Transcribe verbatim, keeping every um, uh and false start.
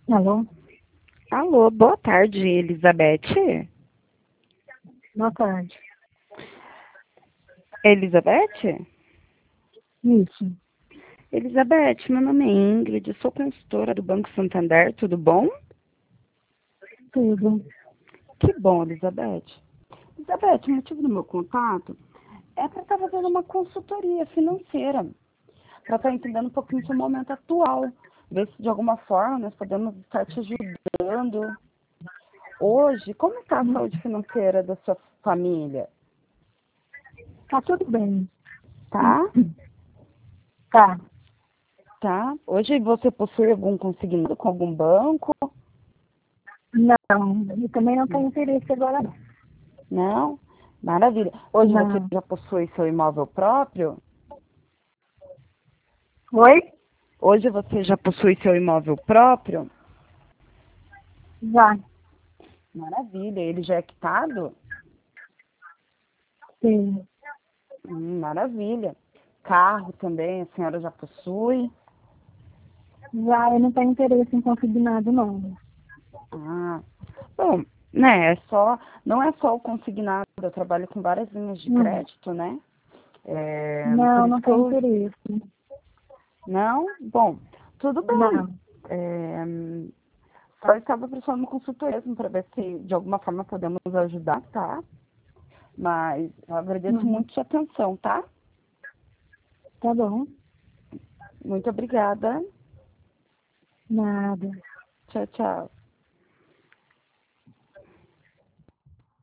Alô? Alô, boa tarde, Elizabeth. Boa tarde. Elizabeth? Isso, Elizabeth, meu nome é Ingrid, sou consultora do Banco Santander, tudo bom? tudo. Que bom, Elizabeth. Elizabeth, o motivo do meu contato é para estar fazendo uma consultoria financeira, para estar entendendo um pouquinho do seu momento atual, ver se de alguma forma nós podemos estar te ajudando. Hoje, como está a saúde financeira da sua família? Tá tudo bem. Tá? Tá. Tá? Hoje você possui algum consignado com algum banco? Não, eu também não tenho interesse agora. Não? Maravilha. Hoje você Não. já possui seu imóvel próprio? Oi? Hoje você já possui seu imóvel próprio? Já. Maravilha. Ele já é quitado? Sim. Hum, maravilha. Carro também, a senhora já possui? Já eu não tenho interesse em consignado, não. Ah, bom, né, é só, não é só o consignado, eu trabalho com várias linhas de Hum. crédito, né? É, por Não, isso não que tenho eu, interesse. não? Bom, tudo bem. Não. É, só estava precisando de uma consultoria mesmo para ver se de alguma forma podemos ajudar, tá? Mas eu agradeço Uhum. muito sua atenção, tá? Tá bom. Muito obrigada. Nada. Tchau, tchau.